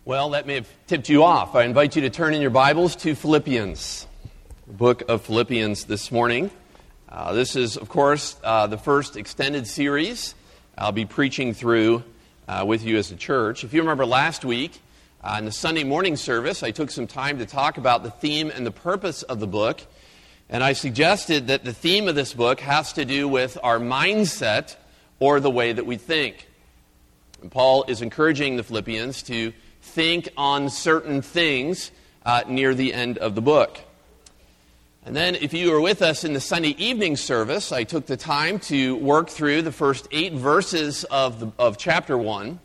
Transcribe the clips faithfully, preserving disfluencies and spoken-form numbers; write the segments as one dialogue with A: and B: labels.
A: Well, that may have tipped you off. I invite you to turn in your Bibles to Philippians, the book of Philippians this morning. Uh, this is, of course, uh, the first extended series I'll be preaching through uh, with you as a church. If you remember last week, uh, in the Sunday morning service, I took some time to talk about the theme and the purpose of the book, and I suggested that the theme of this book has to do with our mindset or the way that we think. And Paul is encouraging the Philippians to think on certain things uh, near the end of the book. And then if you were with us in the Sunday evening service, I took the time to work through the first eight verses of, the, of chapter one.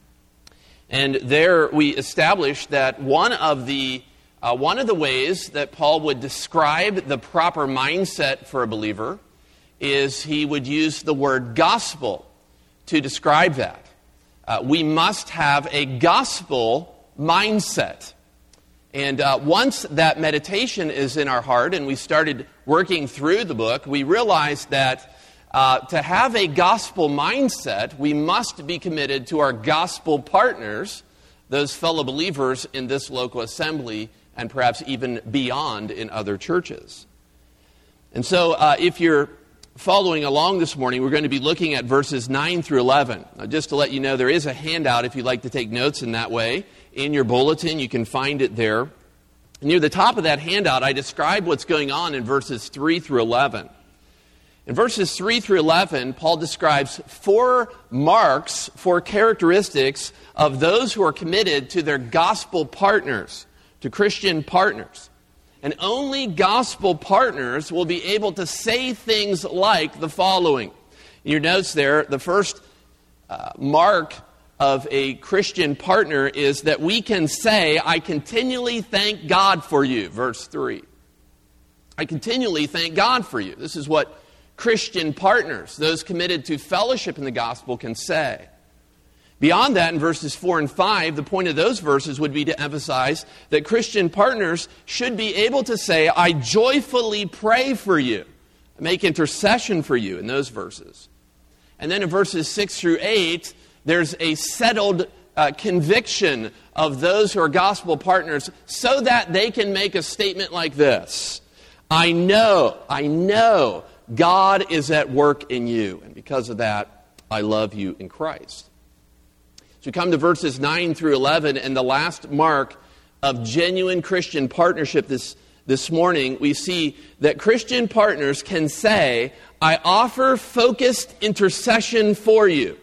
A: And there we established that one of the uh, one of the ways that Paul would describe the proper mindset for a believer is he would use the word gospel to describe that. Uh, we must have a gospel mindset. And uh, once that meditation is in our heart and we started working through the book, we realized that uh, to have a gospel mindset, we must be committed to our gospel partners, those fellow believers in this local assembly and perhaps even beyond in other churches. And so uh, if you're following along this morning, we're going to be looking at verses nine through eleven. Now, just to let you know, there is a handout if you'd like to take notes in that way. In your bulletin, you can find it there. Near the top of that handout, I describe what's going on in verses three through eleven. In verses three through eleven, Paul describes four marks, four characteristics of those who are committed to their gospel partners, to Christian partners. And only gospel partners will be able to say things like the following. In your notes there, the first uh, mark of a Christian partner is that we can say, I continually thank God for you, verse three. I continually thank God for you. This is what Christian partners, those committed to fellowship in the gospel, can say. Beyond that, in verses four and five, the point of those verses would be to emphasize that Christian partners should be able to say, I joyfully pray for you, make intercession for you in those verses. And then in verses six through eight, there's a settled uh, conviction of those who are gospel partners so that they can make a statement like this. I know, I know God is at work in you, and because of that, I love you in Christ. So we come to verses nine through eleven, and the last mark of genuine Christian partnership this, this morning, we see that Christian partners can say, I offer focused intercession for you.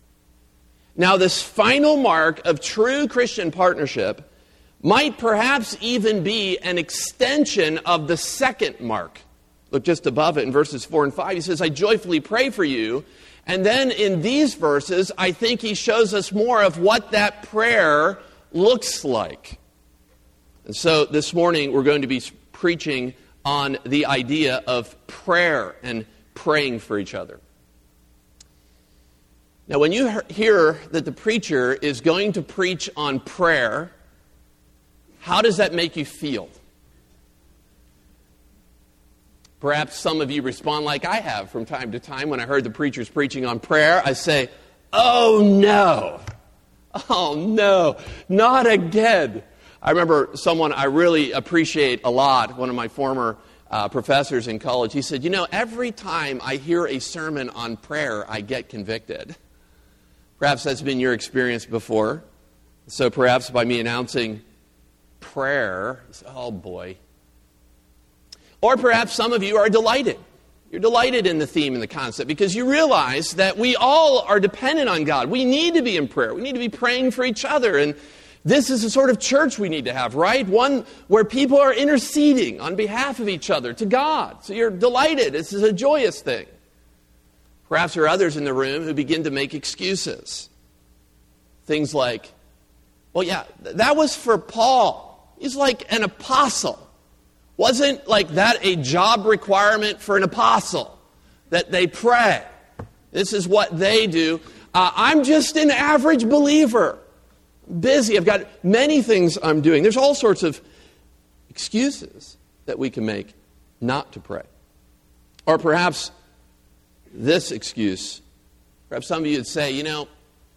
A: Now, this final mark of true Christian partnership might perhaps even be an extension of the second mark. Look just above it in verses four and five. He says, I joyfully pray for you. And then in these verses, I think he shows us more of what that prayer looks like. And so this morning, we're going to be preaching on the idea of prayer and praying for each other. Now, when you hear that the preacher is going to preach on prayer, how does that make you feel? Perhaps some of you respond like I have from time to time when I heard the preachers preaching on prayer. I say, oh no, oh no, not again. I remember someone I really appreciate a lot, one of my former uh, professors in college, he said, you know, every time I hear a sermon on prayer, I get convicted. Perhaps that's been your experience before. So perhaps by me announcing prayer, oh boy. Or perhaps some of you are delighted. You're delighted in the theme and the concept because you realize that we all are dependent on God. We need to be in prayer. We need to be praying for each other. And this is the sort of church we need to have, right? One where people are interceding on behalf of each other to God. So you're delighted. This is a joyous thing. Perhaps there are others in the room who begin to make excuses. Things like, well, yeah, that was for Paul. He's like an apostle. Wasn't like that a job requirement for an apostle, that they pray? This is what they do. Uh, I'm just an average believer. I'm busy. I've got many things I'm doing. There's all sorts of excuses that we can make not to pray. Or perhaps this excuse. Perhaps some of you would say, you know,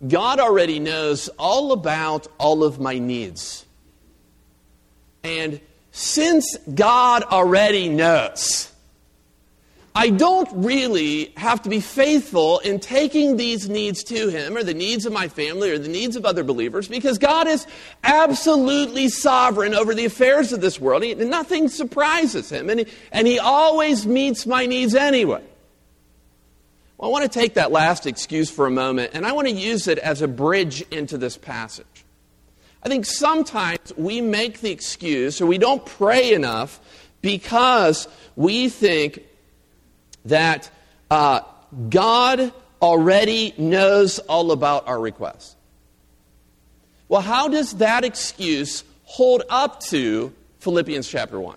A: God already knows all about all of my needs. And since God already knows, I don't really have to be faithful in taking these needs to Him, or the needs of my family, or the needs of other believers, because God is absolutely sovereign over the affairs of this world. He, nothing surprises Him, and he, and he always meets my needs anyway. Well, I want to take that last excuse for a moment, and I want to use it as a bridge into this passage. I think sometimes we make the excuse, or we don't pray enough, because we think that uh, God already knows all about our requests. Well, how does that excuse hold up to Philippians chapter one?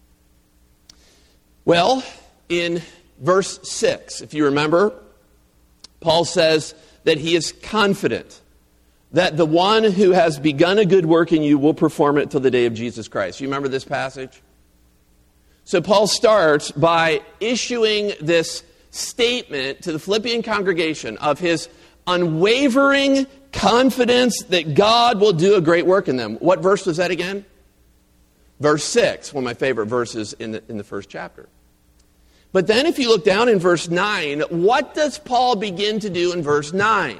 A: Well, in verse six, if you remember, Paul says that he is confident that the one who has begun a good work in you will perform it till the day of Jesus Christ. You remember this passage? So Paul starts by issuing this statement to the Philippian congregation of his unwavering confidence that God will do a great work in them. What verse was that again? Verse six, one of my favorite verses in the, in the first chapter. But then if you look down in verse nine, what does Paul begin to do in verse nine?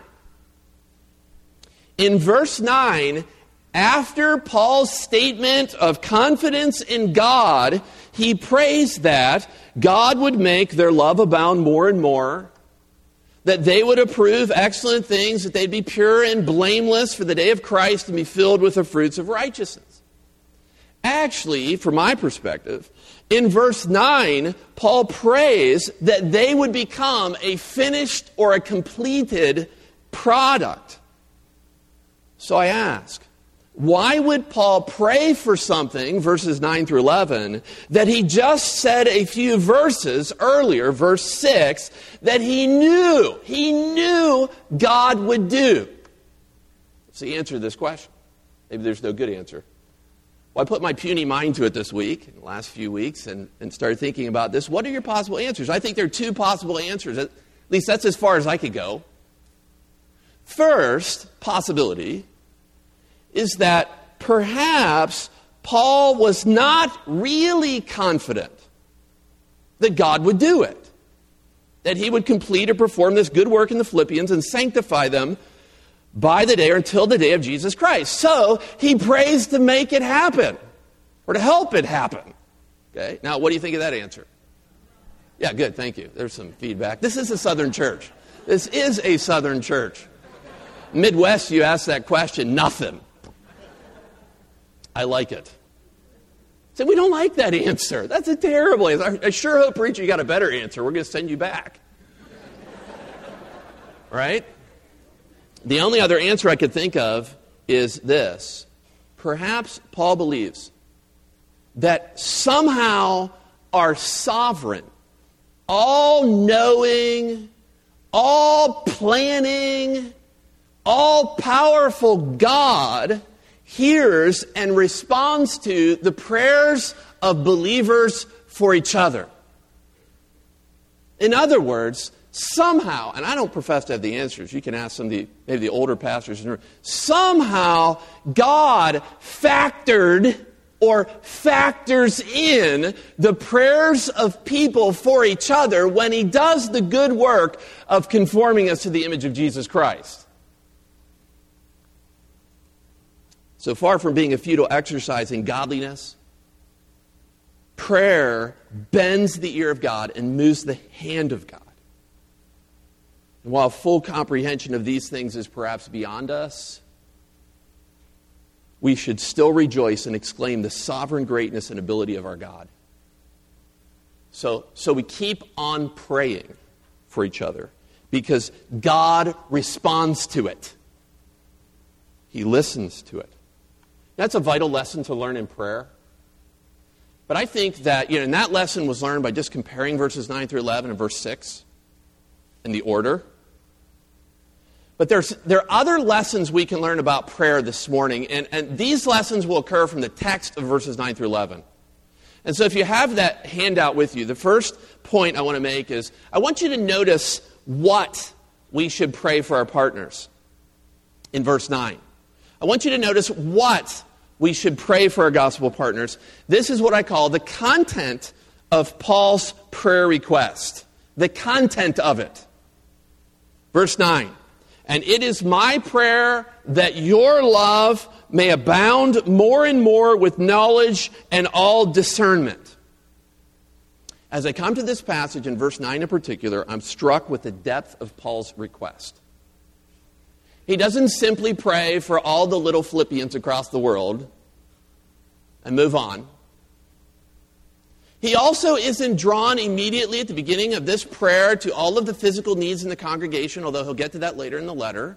A: In verse nine, after Paul's statement of confidence in God, he prays that God would make their love abound more and more, that they would approve excellent things, that they'd be pure and blameless for the day of Christ and be filled with the fruits of righteousness. Actually, from my perspective, in verse nine, Paul prays that they would become a finished or a completed product. So I ask, why would Paul pray for something, verses nine through eleven, that he just said a few verses earlier, verse six, that he knew, he knew God would do? What's the answer to this question? Maybe there's no good answer. Well, I put my puny mind to it this week, in the last few weeks, and, and started thinking about this. What are your possible answers? I think there are two possible answers. At least that's as far as I could go. First possibility is that perhaps Paul was not really confident that God would do it, that he would complete or perform this good work in the Philippians and sanctify them by the day or until the day of Jesus Christ. So he prays to make it happen, or to help it happen. Okay. Now, what do you think of that answer? Yeah, good. Thank you. There's some feedback. This is a Southern church. This is a Southern church. Midwest, you ask that question, nothing. I like it. So we don't like that answer. That's a terrible answer. I sure hope, preacher, you got a better answer. We're going to send you back. Right? The only other answer I could think of is this. Perhaps Paul believes that somehow our sovereign, all-knowing, all-planning, all-powerful God hears and responds to the prayers of believers for each other. In other words, somehow, and I don't profess to have the answers, you can ask some of the, maybe the older pastors, somehow God factored or factors in the prayers of people for each other when he does the good work of conforming us to the image of Jesus Christ. So far from being a futile exercise in godliness, prayer bends the ear of God and moves the hand of God. And while full comprehension of these things is perhaps beyond us, we should still rejoice and exclaim the sovereign greatness and ability of our God. So, so we keep on praying for each other because God responds to it. He listens to it. That's a vital lesson to learn in prayer. But I think that, you know, and that lesson was learned by just comparing verses nine through eleven and verse six in the order. But there's, there are other lessons we can learn about prayer this morning, and, and these lessons will occur from the text of verses nine through eleven. And so if you have that handout with you, the first point I want to make is I want you to notice what we should pray for our partners. in verse nine. I want you to notice what we should pray for our gospel partners. This is what I call the content of Paul's prayer request. The content of it. Verse nine. And it is my prayer that your love may abound more and more with knowledge and all discernment. As I come to this passage in verse nine in particular, I'm struck with the depth of Paul's request. He doesn't simply pray for all the little Philippians across the world and move on. He also isn't drawn immediately at the beginning of this prayer to all of the physical needs in the congregation, although he'll get to that later in the letter.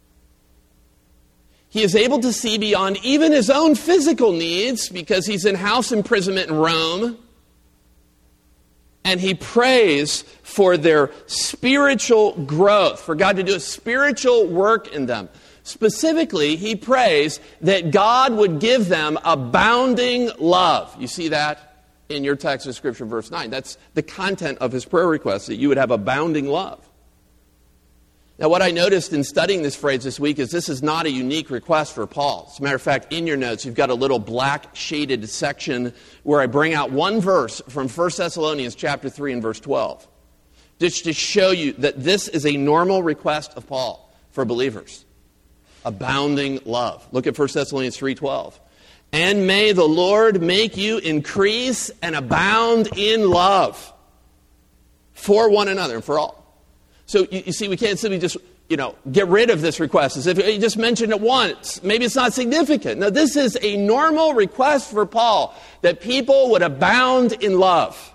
A: He is able to see beyond even his own physical needs because he's in house imprisonment in Rome. And he prays for their spiritual growth, for God to do a spiritual work in them. Specifically, he prays that God would give them abounding love. You see that in your text of Scripture, verse nine. That's the content of his prayer request, that you would have abounding love. Now, what I noticed in studying this phrase this week is this is not a unique request for Paul. As a matter of fact, in your notes, you've got a little black shaded section where I bring out one verse from First Thessalonians chapter three and verse twelve. Just to show you that this is a normal request of Paul for believers. Abounding love. Look at First Thessalonians three twelve. And may the Lord make you increase and abound in love for one another and for all. So you, you see, we can't simply just, you know, get rid of this request as if you just mentioned it once. Maybe it's not significant. No, this is a normal request for Paul, that people would abound in love.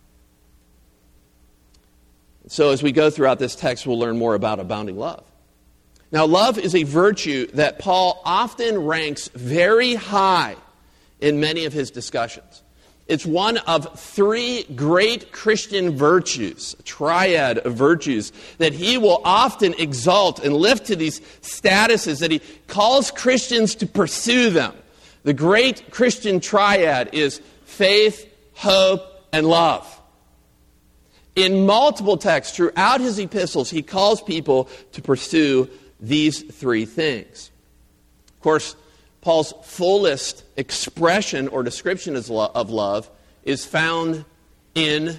A: So as we go throughout this text, we'll learn more about abounding love. Now, love is a virtue that Paul often ranks very high in many of his discussions. It's one of three great Christian virtues, a triad of virtues, that he will often exalt and lift to these statuses, that he calls Christians to pursue them. The great Christian triad is faith, hope, and love. In multiple texts throughout his epistles, he calls people to pursue these three things. Of course, Paul's fullest expression or description of love is found in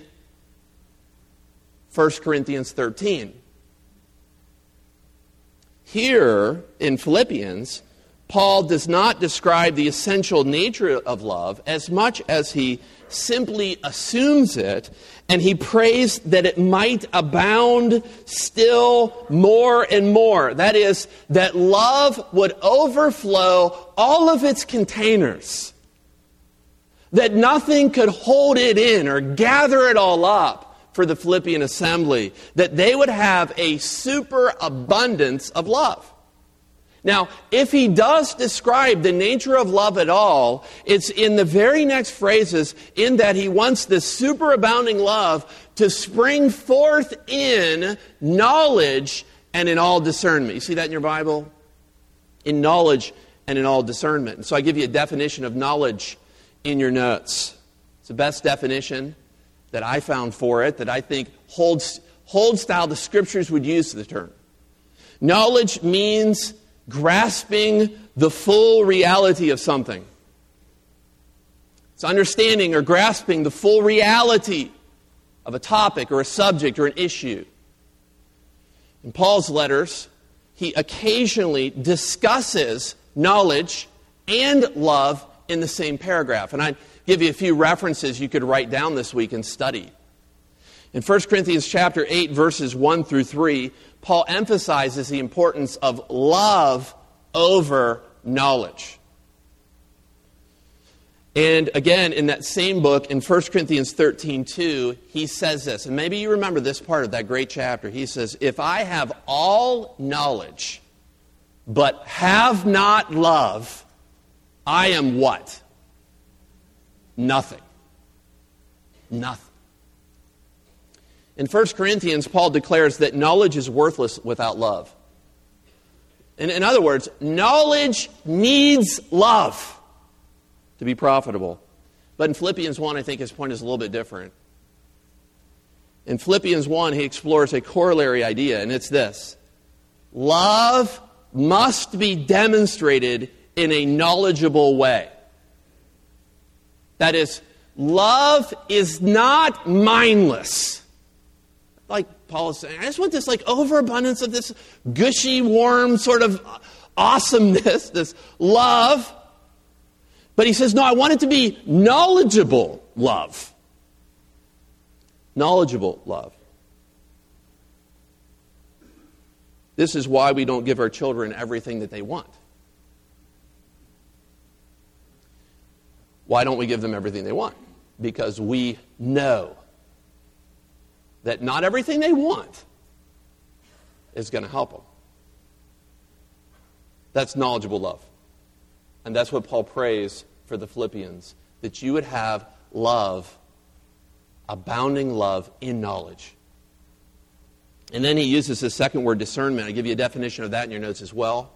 A: First Corinthians thirteen. Here in Philippians, Paul does not describe the essential nature of love as much as he simply assumes it, and he prays that it might abound still more and more. That is, that love would overflow all of its containers. That nothing could hold it in or gather it all up for the Philippian assembly. That they would have a superabundance of love. Now, if he does describe the nature of love at all, it's in the very next phrases, in that he wants this superabounding love to spring forth in knowledge and in all discernment. You see that in your Bible? In knowledge and in all discernment. And so I give you a definition of knowledge in your notes. It's the best definition that I found for it, that I think holds, holds style the Scriptures would use the term. Knowledge means grasping the full reality of something. It's understanding or grasping the full reality of a topic or a subject or an issue. In Paul's letters, he occasionally discusses knowledge and love in the same paragraph. And I'd give you a few references you could write down this week and study. In First Corinthians chapter eight, verses one through three, Paul emphasizes the importance of love over knowledge. And again, in that same book, in First Corinthians thirteen two, he says this, and maybe you remember this part of that great chapter. He says, if I have all knowledge, but have not love, I am what? Nothing. Nothing. In First Corinthians, Paul declares that knowledge is worthless without love. In, in other words, knowledge needs love to be profitable. But in Philippians one, I think his point is a little bit different. In Philippians one, he explores a corollary idea, and it's this. Love must be demonstrated in a knowledgeable way. That is, love is not mindless. Like Paul is saying, I just want this like overabundance of this gushy, warm sort of awesomeness, this love. But he says, no, I want it to be knowledgeable love. Knowledgeable love. This is why we don't give our children everything that they want. Why don't we give them everything they want? Because we know that not everything they want is going to help them. That's knowledgeable love. And that's what Paul prays for the Philippians, that you would have love, abounding love in knowledge. And then he uses the second word, discernment. I'll give you a definition of that in your notes as well.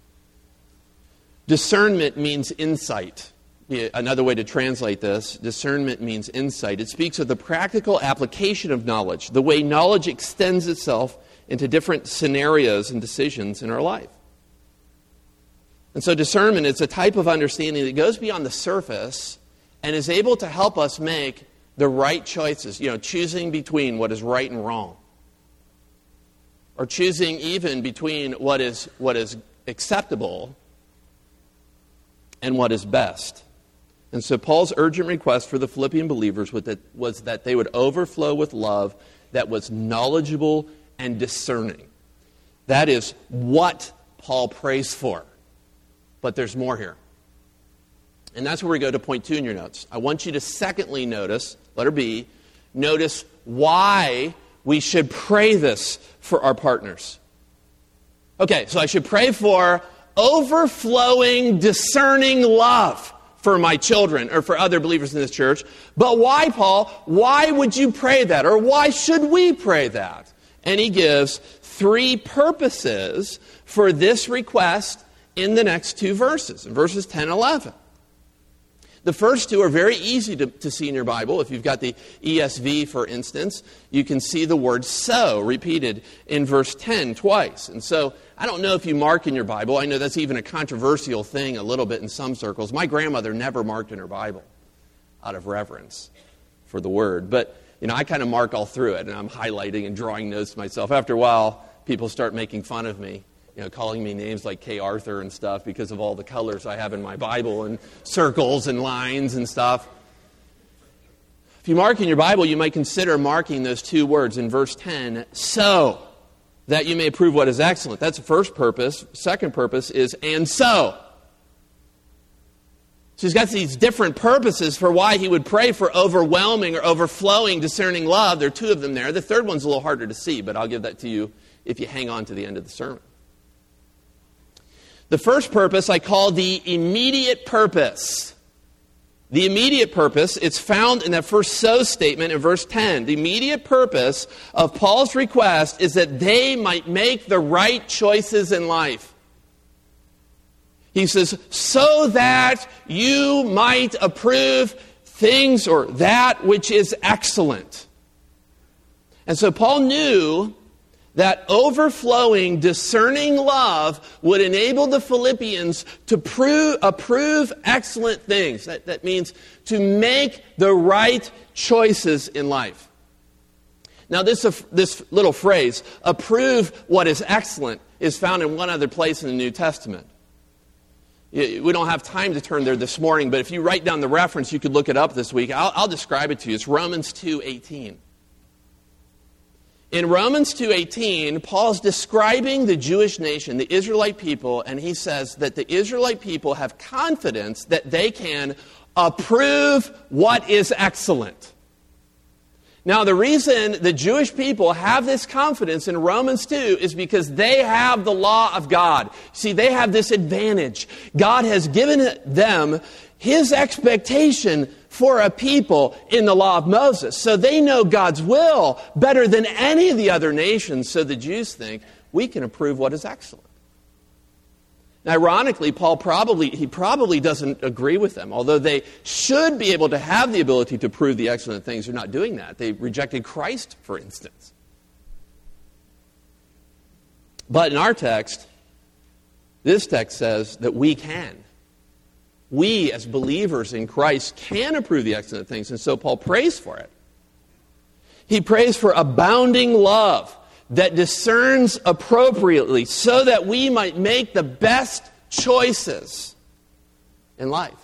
A: Discernment means insight. Another way to translate this, discernment means insight. It speaks of the practical application of knowledge, the way knowledge extends itself into different scenarios and decisions in our life. And so discernment is a type of understanding that goes beyond the surface and is able to help us make the right choices, you know, choosing between what is right and wrong. Or choosing even between what is what is acceptable and what is best. And so Paul's urgent request for the Philippian believers was that, was that they would overflow with love that was knowledgeable and discerning. That is what Paul prays for. But there's more here. And that's where we go to point two in your notes. I want you to secondly notice, letter B, notice why we should pray this for our partners. Okay, so I should pray for overflowing, discerning love for my children or for other believers in this church. But why, Paul? Why would you pray that? Or why should we pray that? And he gives three purposes for this request in the next two verses, in verses ten and eleven. The first two are very easy to, to see in your Bible. If you've got the E S V, for instance, you can see the word so repeated in verse ten twice. And so I don't know if you mark in your Bible. I know that's even a controversial thing a little bit in some circles. My grandmother never marked in her Bible out of reverence for the word. But, you know, I kind of mark all through it, and I'm highlighting and drawing notes myself. After a while, people start making fun of me. You know, calling me names like K. Arthur and stuff because of all the colors I have in my Bible and circles and lines and stuff. If you mark in your Bible, you might consider marking those two words in verse ten, so that you may prove what is excellent. That's the first purpose. Second purpose is, and so. So he's got these different purposes for why he would pray for overwhelming or overflowing discerning love. There are two of them there. The third one's a little harder to see, but I'll give that to you if you hang on to the end of the sermon. The first purpose I call the immediate purpose. The immediate purpose, it's found in that first so statement in verse ten. The immediate purpose of Paul's request is that they might make the right choices in life. He says, so that you might approve things or that which is excellent. And so Paul knew that overflowing, discerning love would enable the Philippians to prove, approve excellent things. That, that means to make the right choices in life. Now, this, uh, this little phrase, approve what is excellent, is found in one other place in the New Testament. We don't have time to turn there this morning, but if you write down the reference, you could look it up this week. I'll, I'll describe it to you. It's Romans two eighteen. In Romans two eighteen, Paul's describing the Jewish nation, the Israelite people, and he says that the Israelite people have confidence that they can approve what is excellent. Now, the reason the Jewish people have this confidence in Romans two is because they have the law of God. See, they have this advantage. God has given them His expectation for a people in the law of Moses. So they know God's will better than any of the other nations. So the Jews think, we can approve what is excellent. Now, ironically, Paul probably, he probably doesn't agree with them. Although they should be able to have the ability to prove the excellent things, they're not doing that. They rejected Christ, for instance. But in our text, This text says that we can. We, as believers in Christ, can approve the excellent things, and so Paul prays for it. He prays for abounding love that discerns appropriately so that we might make the best choices in life.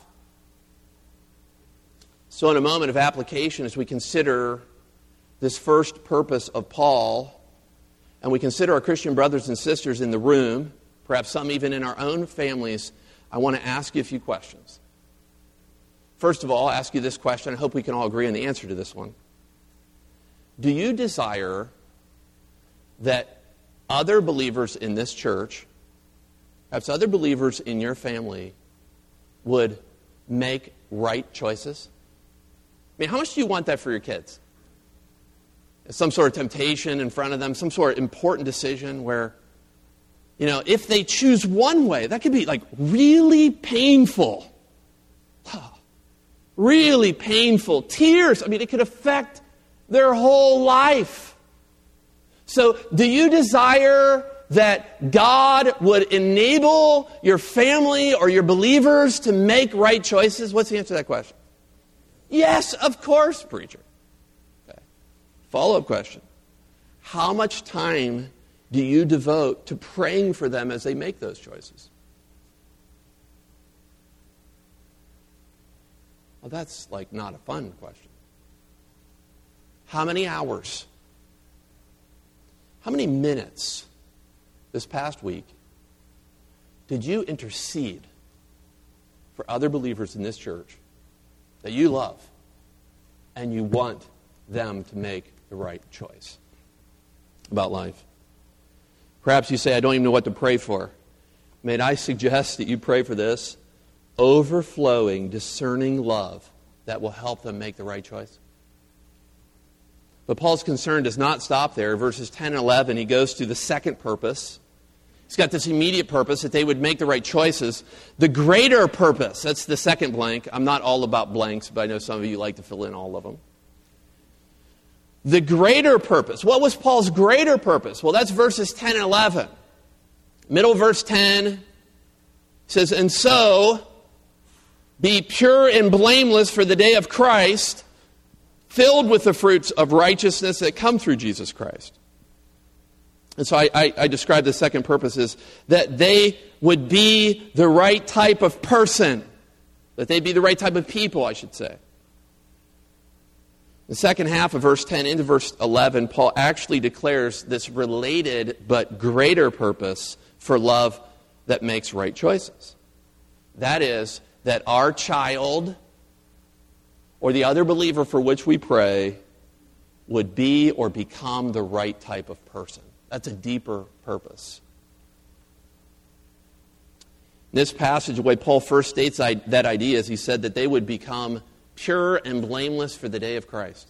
A: So in a moment of application, as we consider this first purpose of Paul, and we consider our Christian brothers and sisters in the room, perhaps some even in our own families, I want to ask you a few questions. First of all, I'll ask you this question. I hope we can all agree on the answer to this one. Do you desire that other believers in this church, perhaps other believers in your family, would make right choices? I mean, how much do you want that for your kids? Some sort of temptation in front of them, some sort of important decision where, you know, if they choose one way, that could be like really painful. Really painful. Tears. I mean, it could affect their whole life. So, do you desire that God would enable your family or your believers to make right choices? What's the answer to that question? Yes, of course, preacher. Okay. Follow-up question. How much time do you devote to praying for them as they make those choices? Well, that's like not a fun question. How many hours? How many minutes this past week did you intercede for other believers in this church that you love and you want them to make the right choice about life? Perhaps you say, I don't even know what to pray for. May I suggest that you pray for this overflowing, discerning love that will help them make the right choice? But Paul's concern does not stop there. Verses ten and eleven, he goes to the second purpose. He's got this immediate purpose that they would make the right choices. The greater purpose, that's the second blank. I'm not all about blanks, but I know some of you like to fill in all of them. The greater purpose. What was Paul's greater purpose? Well, that's verses ten and eleven. Middle verse ten says, and so be pure and blameless for the day of Christ, filled with the fruits of righteousness that come through Jesus Christ. And so I, I, I describe the second purpose as that they would be the right type of person. That they'd be the right type of people, I should say. The second half of verse ten into verse eleven, Paul actually declares this related but greater purpose for love that makes right choices. That is, that our child or the other believer for which we pray would be or become the right type of person. That's a deeper purpose. In this passage, the way Paul first states that idea is he said that they would become pure and blameless for the day of Christ.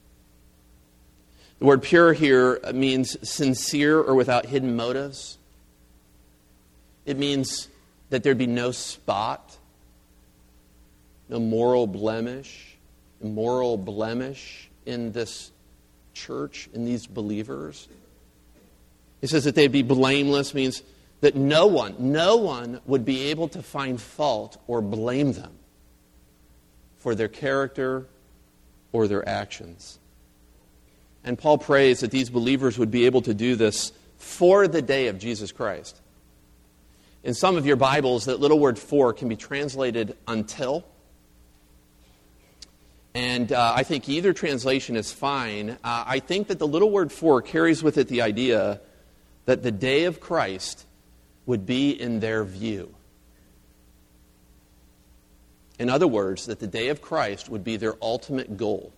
A: The word pure here means sincere or without hidden motives. It means that there'd be no spot, no moral blemish, moral blemish in this church, in these believers. It says that they'd be blameless, means that no one, no one would be able to find fault or blame them for their character or their actions. And Paul prays that these believers would be able to do this for the day of Jesus Christ. In some of your Bibles, that little word for can be translated until. And uh, I think either translation is fine. Uh, I think that the little word for carries with it the idea that the day of Christ would be in their view. In other words, that the day of Christ would be their ultimate goal.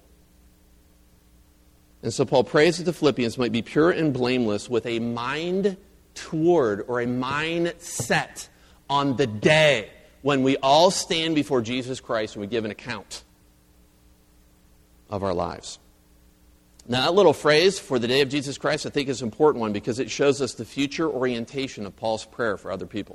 A: And so Paul prays that the Philippians might be pure and blameless with a mind toward or a mind set on the day when we all stand before Jesus Christ and we give an account of our lives. Now, that little phrase, for the day of Jesus Christ, I think is an important one because it shows us the future orientation of Paul's prayer for other people.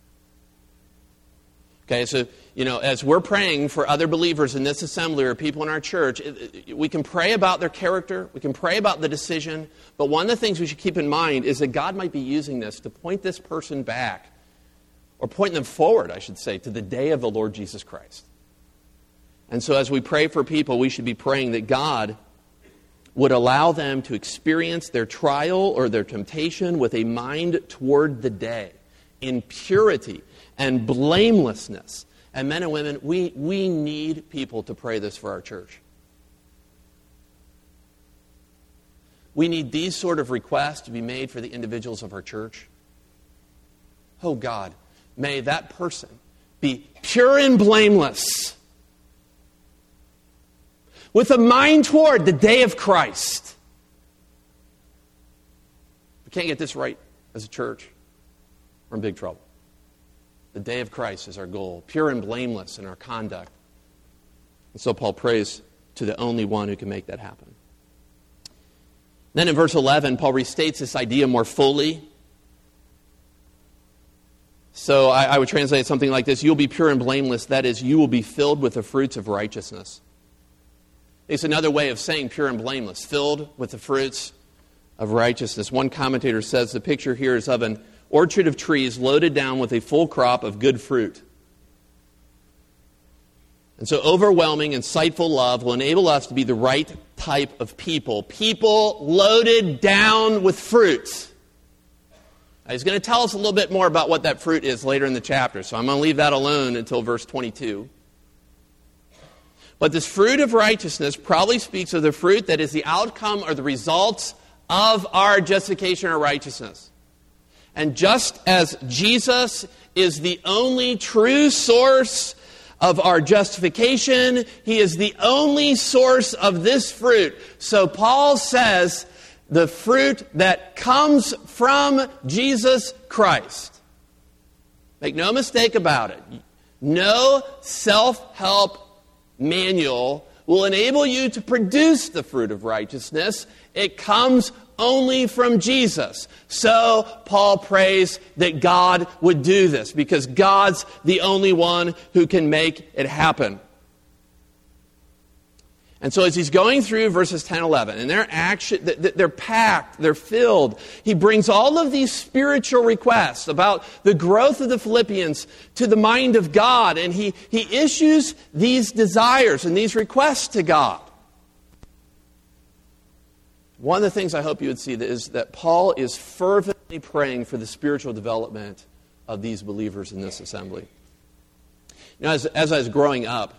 A: Okay, so, you know, as we're praying for other believers in this assembly or people in our church, it, it, we can pray about their character, we can pray about the decision, but one of the things we should keep in mind is that God might be using this to point this person back or point them forward, I should say, to the day of the Lord Jesus Christ. And so as we pray for people, we should be praying that God would allow them to experience their trial or their temptation with a mind toward the day, in purity and blamelessness. And men and women, we, we need people to pray this for our church. We need these sort of requests to be made for the individuals of our church. Oh God, may that person be pure and blameless, with a mind toward the day of Christ. If we can't get this right as a church, we're in big trouble. The day of Christ is our goal, pure and blameless in our conduct. And so Paul prays to the only one who can make that happen. Then in verse eleven, Paul restates this idea more fully. So I, I would translate something like this: you'll be pure and blameless, that is, you will be filled with the fruits of righteousness. It's another way of saying pure and blameless, filled with the fruits of righteousness. One commentator says the picture here is of an orchard of trees loaded down with a full crop of good fruit. And so overwhelming, insightful love will enable us to be the right type of people. People loaded down with fruit. Now, he's going to tell us a little bit more about what that fruit is later in the chapter, so I'm going to leave that alone until verse twenty-two. But this fruit of righteousness probably speaks of the fruit that is the outcome or the results of our justification or righteousness. And just as Jesus is the only true source of our justification, He is the only source of this fruit. So Paul says the fruit that comes from Jesus Christ. Make no mistake about it. No self-help manual will enable you to produce the fruit of righteousness. It comes only from Jesus. So Paul prays that God would do this, because God's the only one who can make it happen. And so as he's going through verses ten, eleven, and they're action, they're packed, they're filled, he brings all of these spiritual requests about the growth of the Philippians to the mind of God, and he, he issues these desires and these requests to God. One of the things I hope you would see is that Paul is fervently praying for the spiritual development of these believers in this assembly. You know, as, as I was growing up,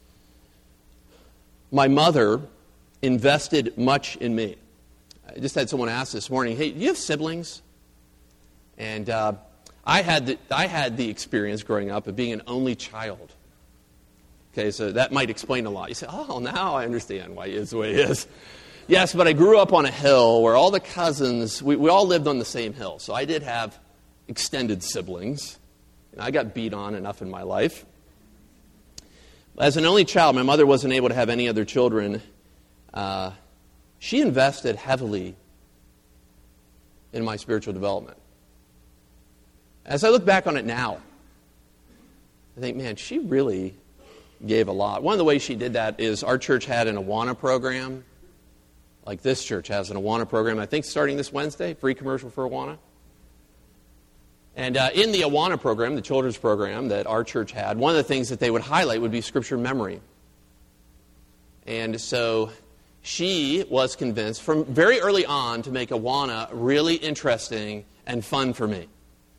A: my mother invested much in me. I just had someone ask this morning, hey, do you have siblings? And uh, I had the, I had the experience growing up of being an only child. Okay, so that might explain a lot. You say, oh, now I understand why he is the way he is. Yes, but I grew up on a hill where all the cousins, we, we all lived on the same hill. So I did have extended siblings. You know, I got beat on enough in my life. As an only child, my mother wasn't able to have any other children. Uh, she invested heavily in my spiritual development. As I look back on it now, I think, man, she really gave a lot. One of the ways she did that is our church had an Awana program, like this church has an Awana program, I think starting this Wednesday, free commercial for Awana. And uh, in the Awana program, the children's program that our church had, one of the things that they would highlight would be scripture memory. And so she was convinced from very early on to make Awana really interesting and fun for me.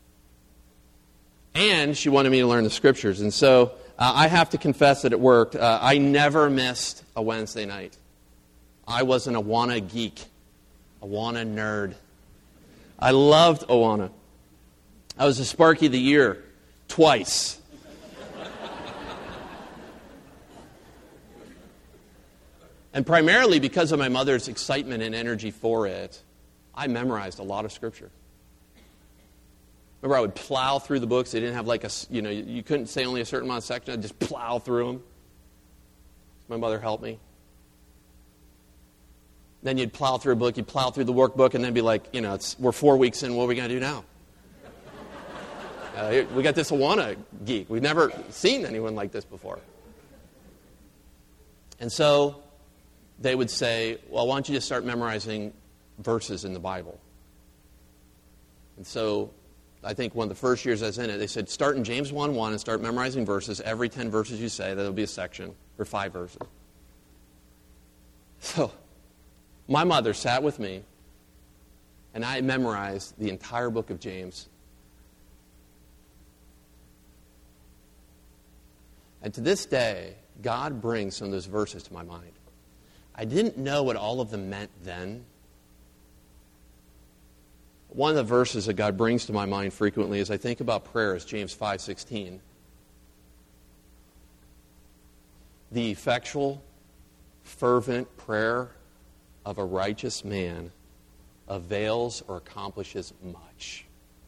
A: And she wanted me to learn the scriptures. And so uh, I have to confess that it worked. Uh, I never missed a Wednesday night. I was an Awana geek, Awana nerd. I loved Awana. I was a Sparky of the Year twice. And primarily because of my mother's excitement and energy for it, I memorized a lot of scripture. Remember, I would plow through the books. They didn't have like a, you know, you couldn't say only a certain amount of section. I'd just plow through them. My mother helped me. Then you'd plow through a book, you'd plow through the workbook, and then be like, you know, it's, we're four weeks in, what are we going to do now? Uh, we got this Awana geek. We've never seen anyone like this before. And so they would say, well, why don't you just start memorizing verses in the Bible? And so I think one of the first years I was in it, they said, start in James one one and start memorizing verses. Every ten verses you say, that'll be a section, or five verses. So, my mother sat with me, and I memorized the entire book of James. And to this day, God brings some of those verses to my mind. I didn't know what all of them meant then. One of the verses that God brings to my mind frequently as I think about prayer is James five sixteen. The effectual, fervent prayer of a righteous man avails or accomplishes much.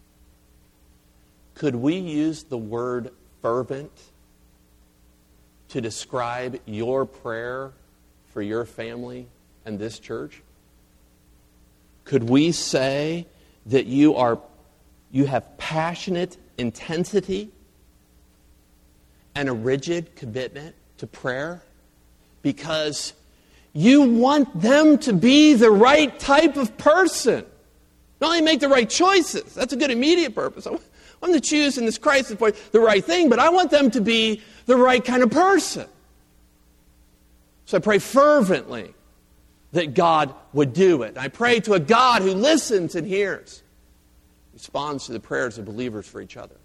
A: Could we use the word fervent to describe your prayer for your family and this church? Could we say that you are you have passionate intensity and a rigid commitment to prayer because you want them to be the right type of person? Not only make the right choices, that's a good immediate purpose. I want them to choose in this crisis point the right thing, but I want them to be the right kind of person. So I pray fervently that God would do it. I pray to a God who listens and hears, responds to the prayers of believers for each other.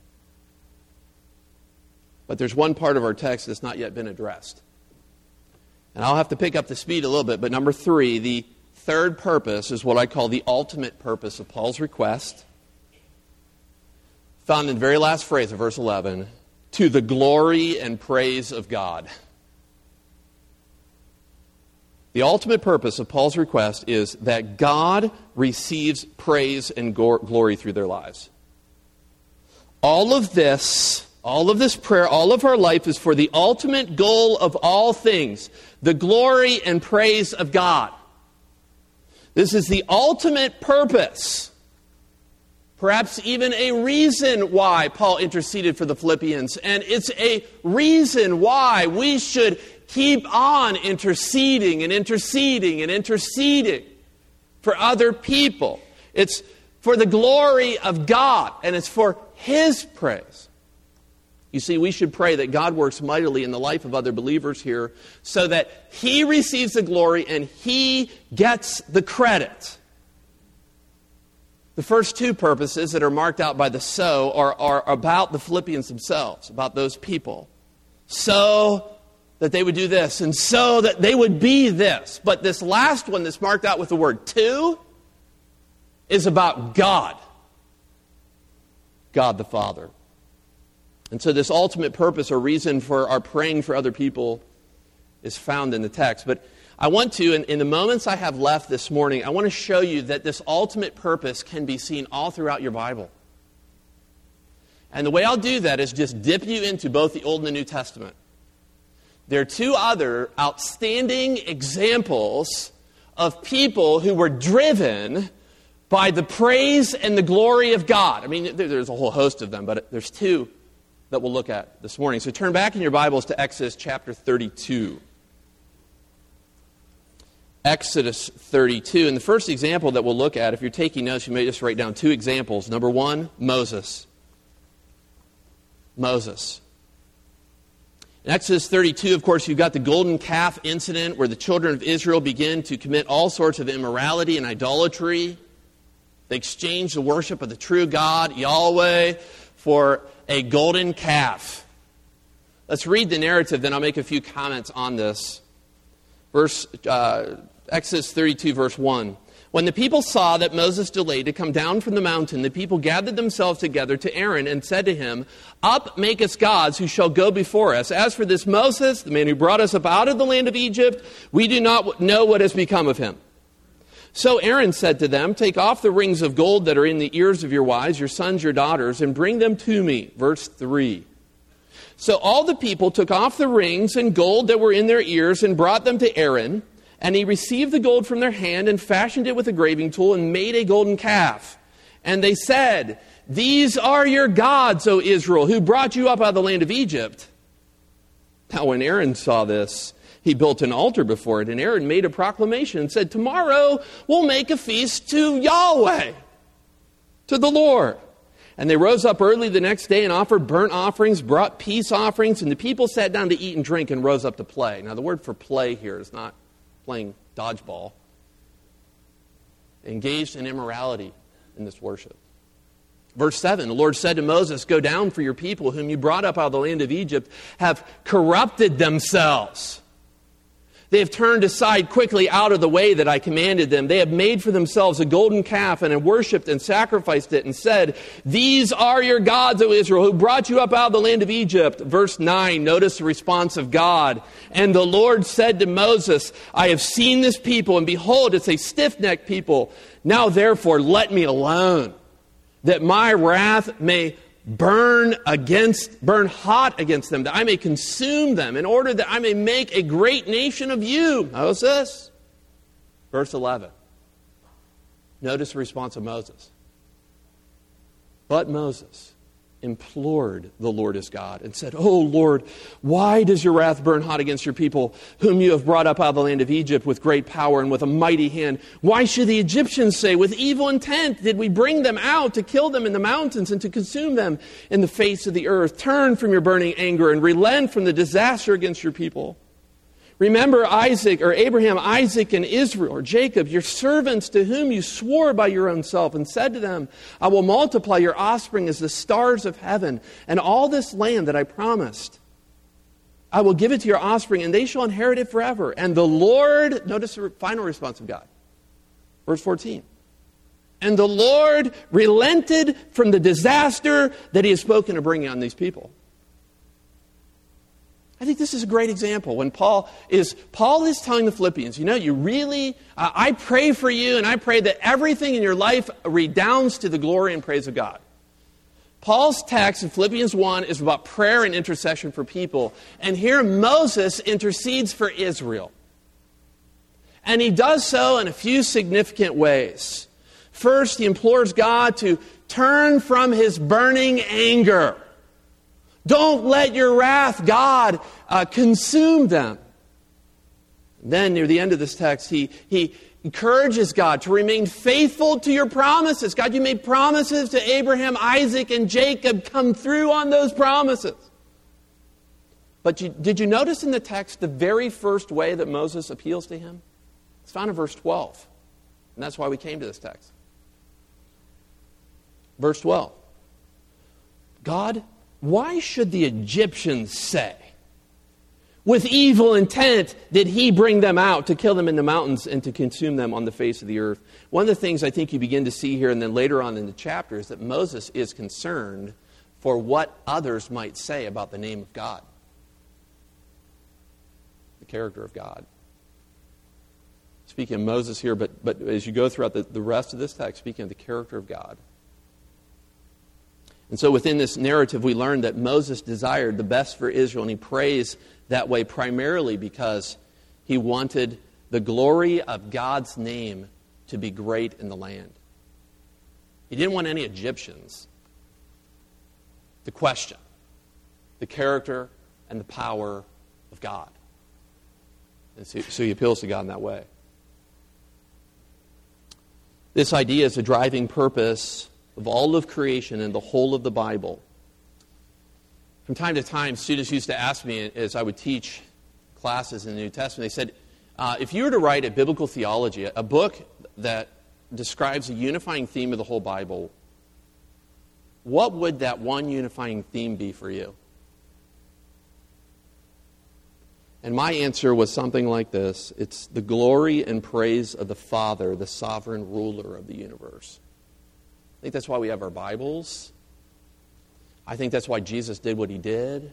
A: But there's one part of our text that's not yet been addressed. And I'll have to pick up the speed a little bit, but number three, the third purpose is what I call the ultimate purpose of Paul's request, found in the very last phrase of verse eleven, to the glory and praise of God. The ultimate purpose of Paul's request is that God receives praise and glory through their lives. All of this, all of this prayer, all of our life is for the ultimate goal of all things, the glory and praise of God. This is the ultimate purpose. Perhaps even a reason why Paul interceded for the Philippians. And it's a reason why we should keep on interceding and interceding and interceding for other people. It's for the glory of God, and it's for His praise. You see, we should pray that God works mightily in the life of other believers here so that He receives the glory and He gets the credit. The first two purposes that are marked out by the so are, are about the Philippians themselves, about those people. So that they would do this, and so that they would be this. But this last one that's marked out with the word to is about God. God the Father. And so this ultimate purpose or reason for our praying for other people is found in the text. But I want to, in, in the moments I have left this morning, I want to show you that this ultimate purpose can be seen all throughout your Bible. And the way I'll do that is just dip you into both the Old and the New Testament. There are two other outstanding examples of people who were driven by the praise and the glory of God. I mean, there's a whole host of them, but there's two that we'll look at this morning. So turn back in your Bibles to Exodus chapter thirty-two. Exodus thirty-two. And the first example that we'll look at, if you're taking notes, you may just write down two examples. Number one, Moses. Moses. In Exodus thirty-two, of course, you've got the golden calf incident where the children of Israel begin to commit all sorts of immorality and idolatry. They exchange the worship of the true God, Yahweh, for a golden calf. Let's read the narrative, then I'll make a few comments on this. Verse uh, Exodus thirty-two, verse one. When the people saw that Moses delayed to come down from the mountain, the people gathered themselves together to Aaron and said to him, "Up, make us gods who shall go before us. As for this Moses, the man who brought us up out of the land of Egypt, we do not know what has become of him." So Aaron said to them, "Take off the rings of gold that are in the ears of your wives, your sons, your daughters, and bring them to me." Verse three. So all the people took off the rings and gold that were in their ears and brought them to Aaron. And he received the gold from their hand and fashioned it with a graving tool and made a golden calf. And they said, "These are your gods, O Israel, who brought you up out of the land of Egypt." Now when Aaron saw this, he built an altar before it. And Aaron made a proclamation and said, "Tomorrow we'll make a feast to Yahweh, to the Lord." And they rose up early the next day and offered burnt offerings, brought peace offerings, and the people sat down to eat and drink and rose up to play. Now, the word for play here is not playing dodgeball. Engaged in immorality in this worship. Verse seven, the Lord said to Moses, go down, for your people whom you brought up out of the land of Egypt have corrupted themselves. They have turned aside quickly out of the way that I commanded them. They have made for themselves a golden calf and have worshipped and sacrificed it and said, these are your gods, O Israel, who brought you up out of the land of Egypt. Verse nine, notice the response of God. And the Lord said to Moses, I have seen this people, and behold, it's a stiff-necked people. Now therefore let me alone, that my wrath may burn against, burn hot against them, that I may consume them, in order that I may make a great nation of you. How's this? Verse eleven. Notice the response of Moses. But Moses implored the Lord his God and said, oh Lord, why does your wrath burn hot against your people, whom you have brought up out of the land of Egypt with great power and with a mighty hand? Why should the Egyptians say, with evil intent did we bring them out to kill them in the mountains and to consume them in the face of the earth? Turn from your burning anger and relent from the disaster against your people. Remember Isaac, or Abraham, Isaac, and Israel, or Jacob, your servants to whom you swore by your own self and said to them, I will multiply your offspring as the stars of heaven, and all this land that I promised, I will give it to your offspring, and they shall inherit it forever. And the Lord, notice the final response of God. Verse fourteen. And the Lord relented from the disaster that he has spoken of bringing on these people. I think this is a great example when Paul is Paul is telling the Philippians, you know, you really, uh, I pray for you, and I pray that everything in your life redounds to the glory and praise of God. Paul's text in Philippians one is about prayer and intercession for people. And here Moses intercedes for Israel. And he does so in a few significant ways. First, he implores God to turn from his burning anger. Don't let your wrath, God, uh, consume them. Then, near the end of this text, he, he encourages God to remain faithful to your promises. God, you made promises to Abraham, Isaac, and Jacob. Come through on those promises. But you, did you notice in the text the very first way that Moses appeals to him? It's found in verse twelve. And that's why we came to this text. Verse twelve. God, why should the Egyptians say, with evil intent did he bring them out to kill them in the mountains and to consume them on the face of the earth? One of the things I think you begin to see here and then later on in the chapter is that Moses is concerned for what others might say about the name of God, the character of God. Speaking of Moses here, but, but as you go throughout the, the rest of this text, speaking of the character of God. And so within this narrative, we learn that Moses desired the best for Israel, and he prays that way primarily because he wanted the glory of God's name to be great in the land. He didn't want any Egyptians to question the character and the power of God. And so, so he appeals to God in that way. This idea is a driving purpose of all of creation and the whole of the Bible. From time to time, students used to ask me as I would teach classes in the New Testament, they said, uh, if you were to write a biblical theology, a book that describes a unifying theme of the whole Bible, what would that one unifying theme be for you? And my answer was something like this. It's the glory and praise of the Father, the sovereign ruler of the universe. I think that's why we have our Bibles. I think that's why Jesus did what he did.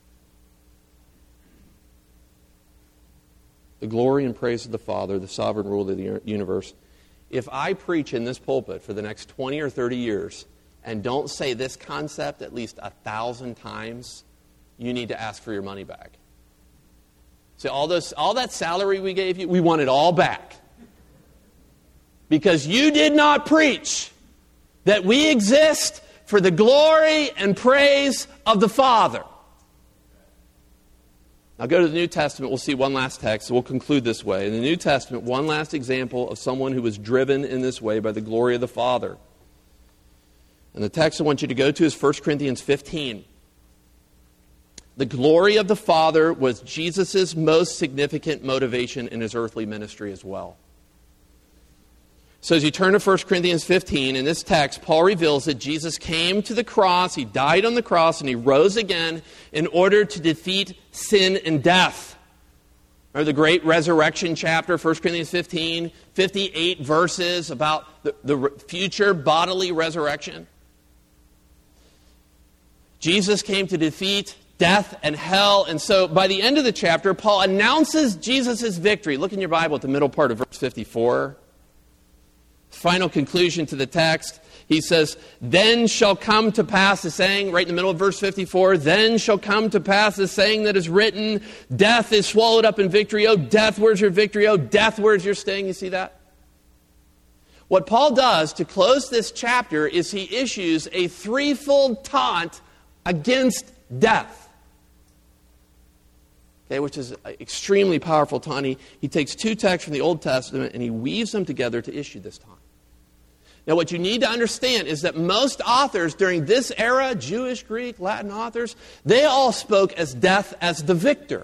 A: The glory and praise of the Father, the sovereign ruler of the universe. If I preach in this pulpit for the next twenty or thirty years and don't say this concept at least a thousand times, you need to ask for your money back. See, all those, all that salary we gave you, we want it all back. Because you did not preach that we exist for the glory and praise of the Father. Now go to the New Testament. We'll see one last text. We'll conclude this way. In the New Testament, one last example of someone who was driven in this way by the glory of the Father. And the text I want you to go to is First Corinthians fifteen. The glory of the Father was Jesus' most significant motivation in his earthly ministry as well. So as you turn to First Corinthians fifteen, in this text, Paul reveals that Jesus came to the cross, he died on the cross, and he rose again in order to defeat sin and death. Remember the great resurrection chapter, First Corinthians fifteen, fifty-eight verses about the, the future bodily resurrection? Jesus came to defeat death and hell. And so by the end of the chapter, Paul announces Jesus' victory. Look in your Bible at the middle part of verse fifty-four. Final conclusion to the text. He says, then shall come to pass the saying, right in the middle of verse fifty-four, then shall come to pass the saying that is written, death is swallowed up in victory. Oh, death, where's your victory? Oh, death, where's your sting? You see that? What Paul does to close this chapter is he issues a threefold taunt against death. Okay, which is an extremely powerful taunt. He, he takes two texts from the Old Testament and he weaves them together to issue this taunt. Now, what you need to understand is that most authors during this era, Jewish, Greek, Latin authors, they all spoke as death as the victor.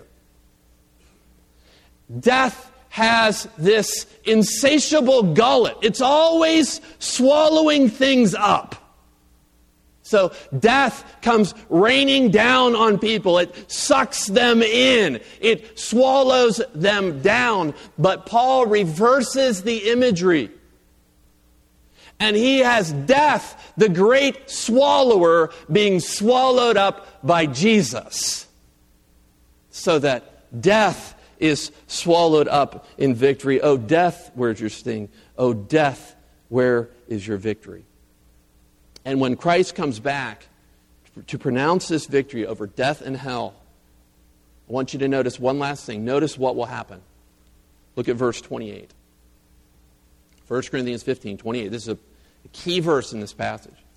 A: Death has this insatiable gullet. It's always swallowing things up. So death comes raining down on people. It sucks them in. It swallows them down. But Paul reverses the imagery. And he has death, the great swallower, being swallowed up by Jesus. So that death is swallowed up in victory. Oh, death, where's your sting? Oh, death, where is your victory? And when Christ comes back to pronounce this victory over death and hell, I want you to notice one last thing. Notice what will happen. Look at verse twenty-eight. First Corinthians fifteen, twenty-eight. This is a key verse in this passage. It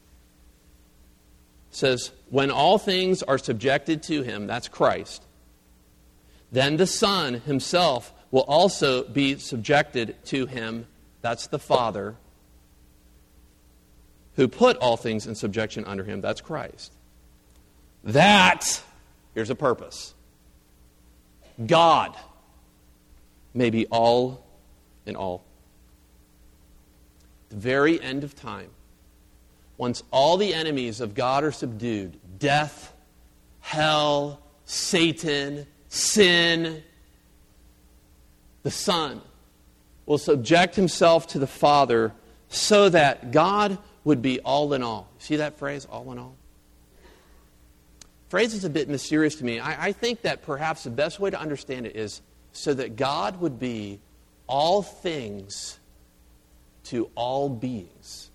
A: says, when all things are subjected to him, that's Christ, then the Son himself will also be subjected to him, that's the Father, who put all things in subjection under him, that's Christ. That, here's a purpose, God may be all in all. The very end of time, once all the enemies of God are subdued, death, hell, Satan, sin, the Son will subject himself to the Father so that God would be all in all. See that phrase, all in all? Phrase is a bit mysterious to me. I, I think that perhaps the best way to understand it is so that God would be all things to all beings.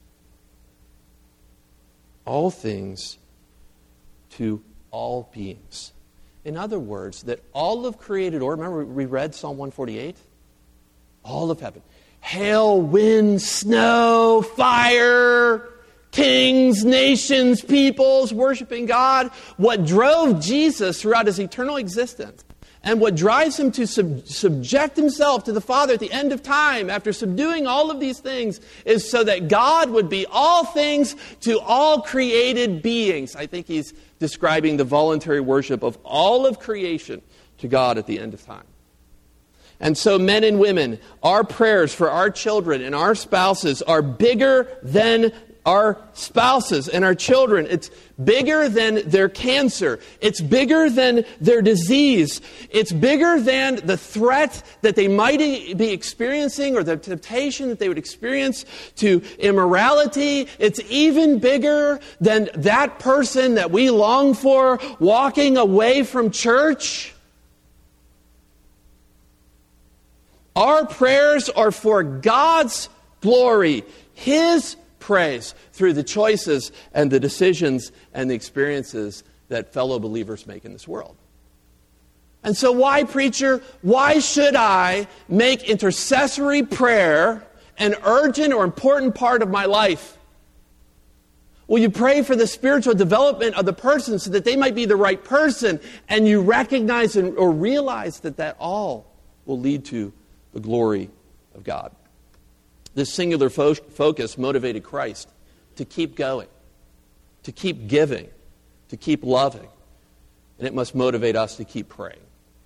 A: All things to all beings. In other words, that all of created order, remember we read Psalm one forty-eight? All of heaven. Hail, wind, snow, fire, kings, nations, peoples, worshiping God. What drove Jesus throughout his eternal existence and what drives him to sub- subject himself to the Father at the end of time after subduing all of these things is so that God would be all things to all created beings. I think he's describing the voluntary worship of all of creation to God at the end of time. And so men and women, our prayers for our children and our spouses are bigger than our spouses and our children. It's bigger than their cancer. It's bigger than their disease. It's bigger than the threat that they might be experiencing or the temptation that they would experience to immorality. It's even bigger than that person that we long for walking away from church. Our prayers are for God's glory, His praise, through the choices and the decisions and the experiences that fellow believers make in this world. And so why, preacher, why should I make intercessory prayer an urgent or important part of my life? Well, you pray for the spiritual development of the person so that they might be the right person, and you recognize and, or realize that that all will lead to the glory of God. This singular fo- focus motivated Christ to keep going, to keep giving, to keep loving. And it must motivate us to keep praying.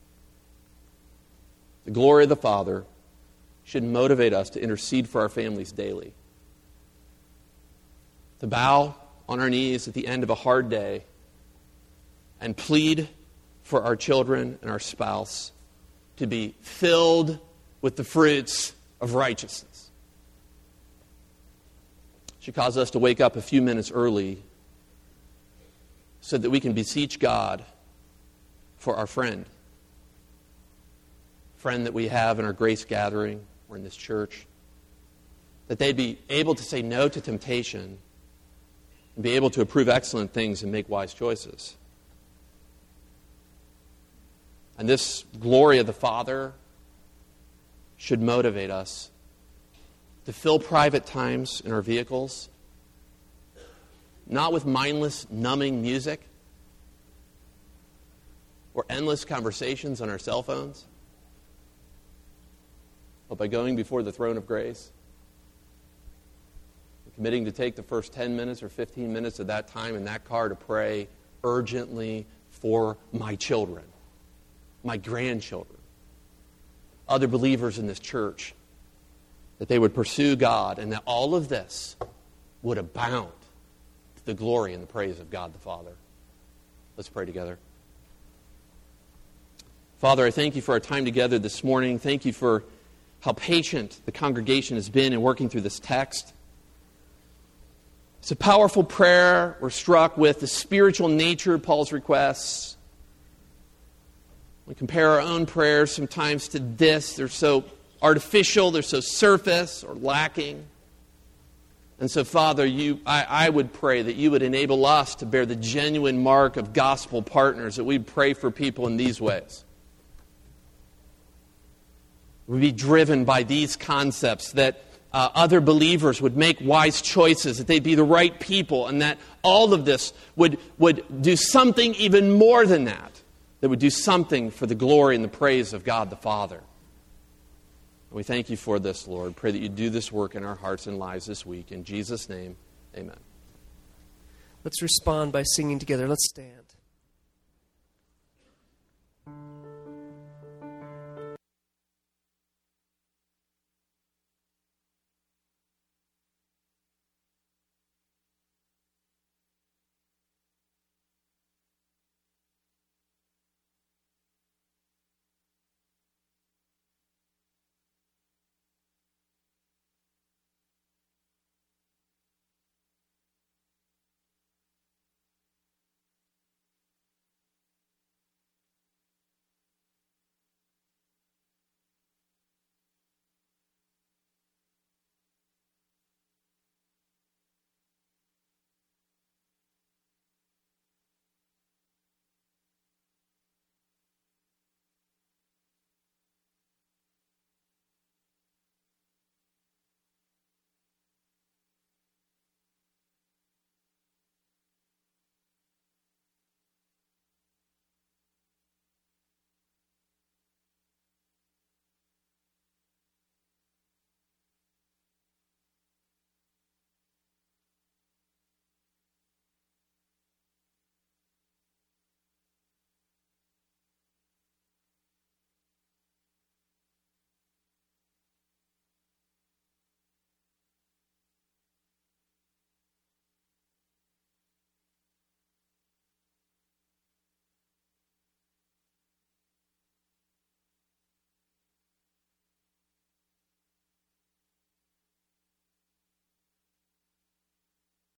A: The glory of the Father should motivate us to intercede for our families daily. To bow on our knees at the end of a hard day and plead for our children and our spouse to be filled with the fruits of righteousness. It should cause us to wake up a few minutes early so that we can beseech God for our friend. Friend that we have in our grace gathering or in this church. That they'd be able to say no to temptation and be able to approve excellent things and make wise choices. And this glory of the Father should motivate us to fill private times in our vehicles, not with mindless, numbing music or endless conversations on our cell phones, but by going before the throne of grace, committing to take the first ten minutes or fifteen minutes of that time in that car to pray urgently for my children, my grandchildren, other believers in this church, that they would pursue God and that all of this would abound to the glory and the praise of God the Father. Let's pray together. Father, I thank you for our time together this morning. Thank you for how patient the congregation has been in working through this text. It's a powerful prayer. We're struck with the spiritual nature of Paul's requests. We compare our own prayers sometimes to this. They're so artificial, they're so surface or lacking. And so, Father, you, I, I would pray that you would enable us to bear the genuine mark of gospel partners, that we'd pray for people in these ways. We'd be driven by these concepts, that uh, other believers would make wise choices, that they'd be the right people, and that all of this would, would do something even more than that, that would do something for the glory and the praise of God the Father. And we thank you for this, Lord. Pray that you do this work in our hearts and lives this week. In Jesus' name, amen.
B: Let's respond by singing together. Let's stand.